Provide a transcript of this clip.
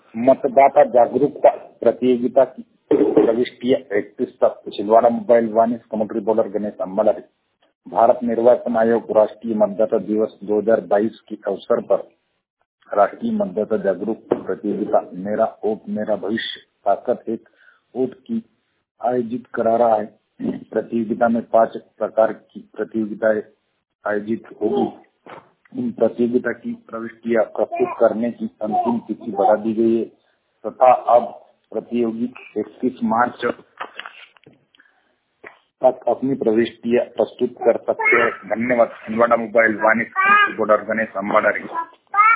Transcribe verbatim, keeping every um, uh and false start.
मतदाता जागरूकता प्रतियोगिता की प्रविष्टियां इकतीस तक। छिंदवाड़ा मोबाइल वानिस कमेंट्री बॉलर गणेश अम्बालारी। भारत निर्वाचन आयोग राष्ट्रीय मतदाता दिवस दो हज़ार बाईस के अवसर पर राष्ट्रीय मतदाता जागरूकता प्रतियोगिता मेरा वोट मेरा भविष्य ताकत एक वोट की आयोजित करा रहा है। प्रतियोगिता में पांच प्रकार की प्रतियोगिताएं आयोजित होगी। इन प्रतियोगिता की प्रविष्टियां प्रस्तुत करने की अंतिम तिथि बढ़ा दी गई है तथा अब प्रतियोगी इकतीस मार्च तक अपनी प्रविष्टियां प्रस्तुत कर सकते हैं। धन्यवाद। छिंदवाड़ा मोबाइल वानिस बॉर्डर गणेश अम्बालारी।